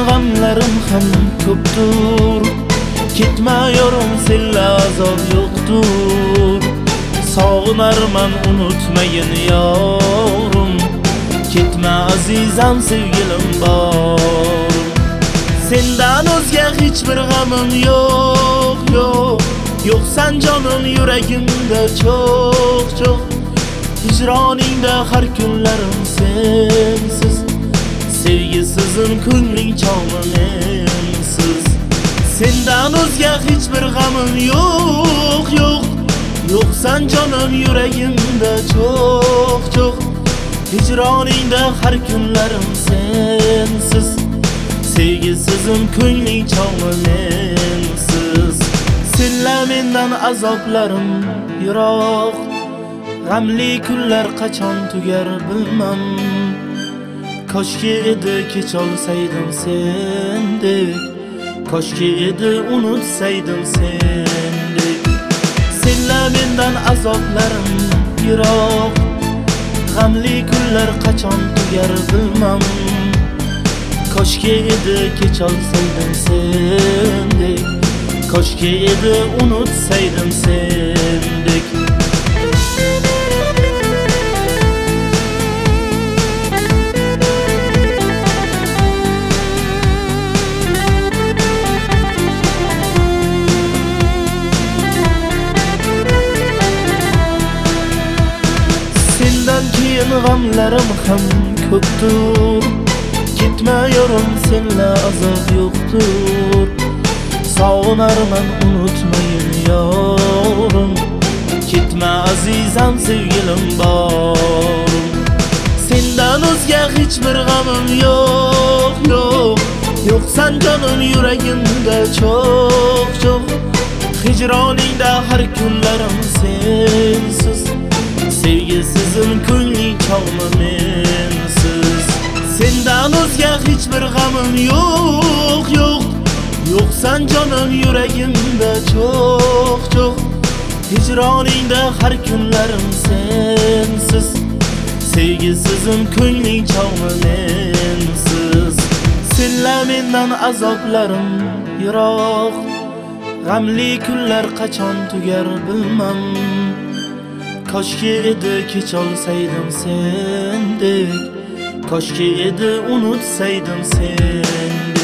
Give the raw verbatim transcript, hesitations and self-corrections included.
g'amlarim ham ko'pdur. Ketma yorim, senla azob yo'qdur. Sog'inarman, unutmayin yorim. Ketma azizam, sevgilim bor. Sendan o'zga hech bir g'amim yo'q, yo'q. Yo'qsan jonim yuragimda cho'q, cho'q. Hijroningda har kunlarim sensiz. Sevgisizim ko'ngling chog'mi mensiz. Sendan o'zga hech bir g'amim yo'q, yo'q. Yo'qsan jonim yuragimda cho'q, cho'q. Hijroningda har kunlarim sensiz. Sevgisizim ko'ngling chog'mi mensiz. Senla mendan azoblarim yiroq. G'amli kunlar qachon tugar bilmam. Koshki edi kech olsaydim sendek. Koshki edi unutsaydim sendek. Senla mendan azoblarim yiroq. G'amli kunlar qachon tugar bilmam. Koshki edi kech olsaydim sendek. Koshki edi unutsaydim sendek. Sendan keyin g'amlarim ham ko'pdur. Ketma yorim, senla azob yo'qdur. Sog'inarman, unutmayin yorim. Ketma azizam, sevgilim bor. Sendan o'zga hech bir g'amim yo'q, yo'q. Yo'qsan jonim yuragimda cho'q, cho'q. Hijroningda har kunlarim sensiz. Sevgisizim ko'ngling chog'mi mensiz. Sendan o'zga hech bir g'amim yo'q, yo'q. Yo'qsan jonim yuragimda cho'q, cho'q. Hijroningda har kunlarim sensiz. Sevgisizim ko'ngling chog'mi mensiz. Senla mendan azoblarim yiroq. G'amli kunlar qachon tugar bilmam. Koshki edi kech olsaydim sendek. Koshki edi unutsaydim sendek.